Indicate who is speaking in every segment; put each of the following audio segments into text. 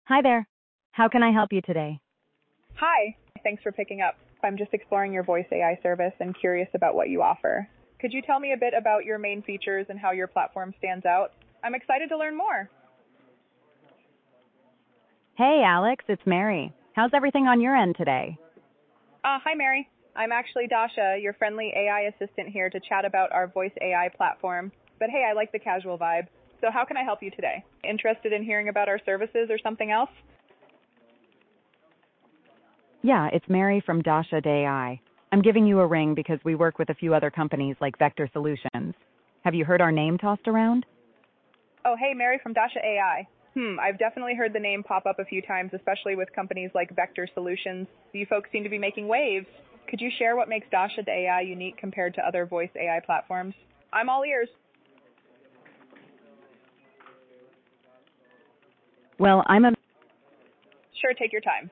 Speaker 1: Hi there. How can I help you today?
Speaker 2: Hi. Thanks for picking up. I'm just exploring your voice AI service and curious about what you offer. Could you tell me a bit about your main features and how your platform stands out? I'm excited to learn more.
Speaker 1: Hey, Alex, it's Mary. How's everything on your end today?
Speaker 2: Hi, Mary. I'm actually Dasha, your friendly AI assistant here to chat about our voice AI platform. But hey, I like the casual vibe. So how can I help you today? Interested in hearing about our services or something else?
Speaker 1: Yeah, it's Mary from Dasha AI. I'm giving you a ring because we work with a few other companies like Vector Solutions. Have you heard our name tossed around?
Speaker 2: Oh, hey, Mary from Dasha AI. I've definitely heard the name pop up a few times, especially with companies like Vector Solutions. You folks seem to be making waves. Could you share what makes Dasha AI unique compared to other voice AI platforms? I'm all ears.
Speaker 1: Well, I'm a
Speaker 2: Sure, take your time.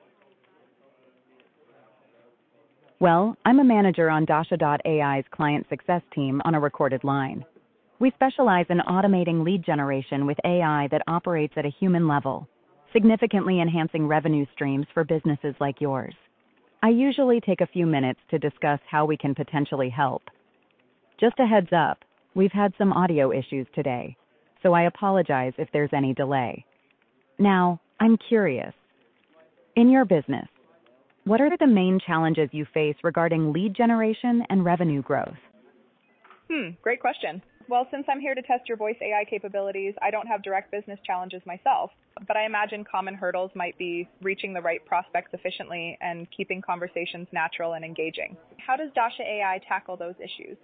Speaker 1: I'm a manager on Dasha.ai's client success team on a recorded line. We specialize in automating lead generation with AI that operates at a human level, significantly enhancing revenue streams for businesses like yours. I usually take a few minutes to discuss how we can potentially help. Just a heads up, we've had some audio issues today, so I apologize if there's any delay. Now, I'm curious. In your business, what are the main challenges you face regarding lead generation and revenue growth?
Speaker 2: Great question. Well, since I'm here to test your voice AI capabilities, I don't have direct business challenges myself, but I imagine common hurdles might be reaching the right prospects efficiently and keeping conversations natural and engaging. How does Dasha AI tackle those issues?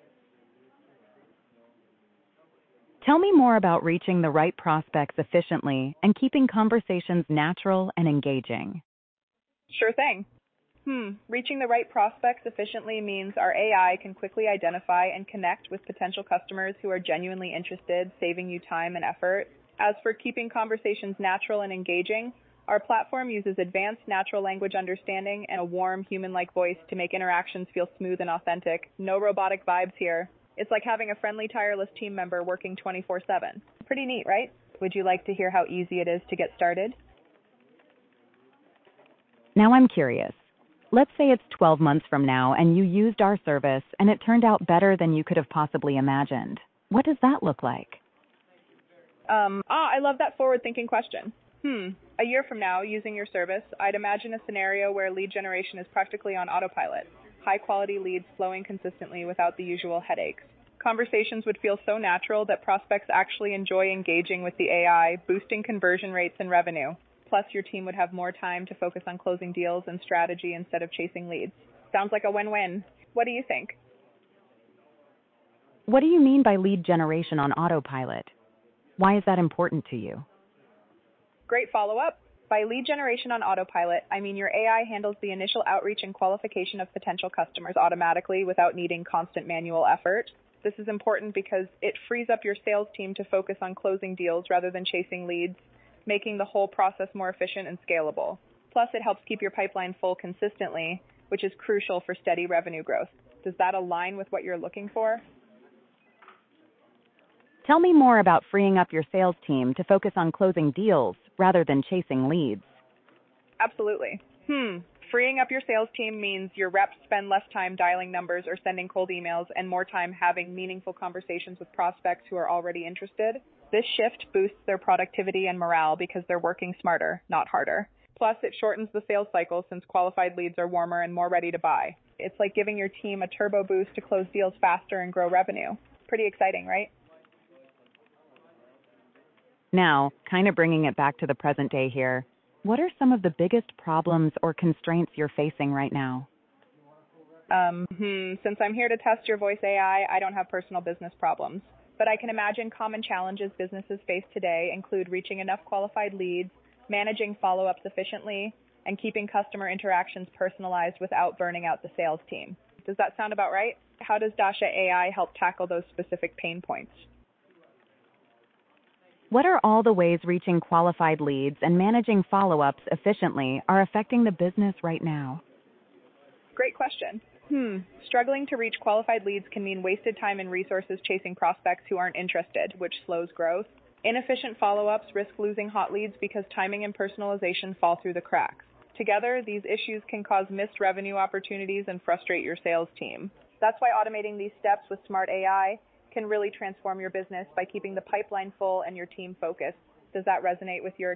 Speaker 1: Tell me more about reaching the right prospects efficiently and keeping conversations natural and engaging.
Speaker 2: Sure thing. Reaching the right prospects efficiently means our AI can quickly identify and connect with potential customers who are genuinely interested, saving you time and effort. As for keeping conversations natural and engaging, our platform uses advanced natural language understanding and a warm, human-like voice to make interactions feel smooth and authentic. No robotic vibes here. It's like having a friendly, tireless team member working 24/7. Pretty neat, right? Would you like to hear how easy it is to get started?
Speaker 1: Now I'm curious. Let's say it's 12 months from now and you used our service and it turned out better than you could have possibly imagined. What does that look like?
Speaker 2: I love that forward-thinking question. A year from now, using your service, I'd imagine a scenario where lead generation is practically on autopilot. High-quality leads flowing consistently without the usual headaches. Conversations would feel so natural that prospects actually enjoy engaging with the AI, boosting conversion rates and revenue. Plus, your team would have more time to focus on closing deals and strategy instead of chasing leads. Sounds like a win-win. What do you think?
Speaker 1: What do you mean by lead generation on autopilot? Why is that important to you?
Speaker 2: Great follow-up. By lead generation on autopilot, I mean your AI handles the initial outreach and qualification of potential customers automatically without needing constant manual effort. This is important because it frees up your sales team to focus on closing deals rather than chasing leads, making the whole process more efficient and scalable. Plus, it helps keep your pipeline full consistently, which is crucial for steady revenue growth. Does that align with what you're looking for?
Speaker 1: Tell me more about freeing up your sales team to focus on closing deals rather than chasing leads.
Speaker 2: Absolutely. Freeing up your sales team means your reps spend less time dialing numbers or sending cold emails and more time having meaningful conversations with prospects who are already interested. This shift boosts their productivity and morale because they're working smarter, not harder. Plus, it shortens the sales cycle since qualified leads are warmer and more ready to buy. It's like giving your team a turbo boost to close deals faster and grow revenue. Pretty exciting, right?
Speaker 1: Now, kind of bringing it back to the present day here, what are some of the biggest problems or constraints you're facing right now?
Speaker 2: Since I'm here to test your voice AI, I don't have personal business problems. But I can imagine common challenges businesses face today include reaching enough qualified leads, managing follow-ups efficiently, and keeping customer interactions personalized without burning out the sales team. Does that sound about right? How does Dasha AI help tackle those specific pain points?
Speaker 1: What are all the ways reaching qualified leads and managing follow-ups efficiently are affecting the business right now?
Speaker 2: Great question. Struggling to reach qualified leads can mean wasted time and resources chasing prospects who aren't interested, which slows growth. Inefficient follow-ups risk losing hot leads because timing and personalization fall through the cracks. Together, these issues can cause missed revenue opportunities and frustrate your sales team. That's why automating these steps with smart AI can really transform your business by keeping the pipeline full and your team focused. Does that resonate with your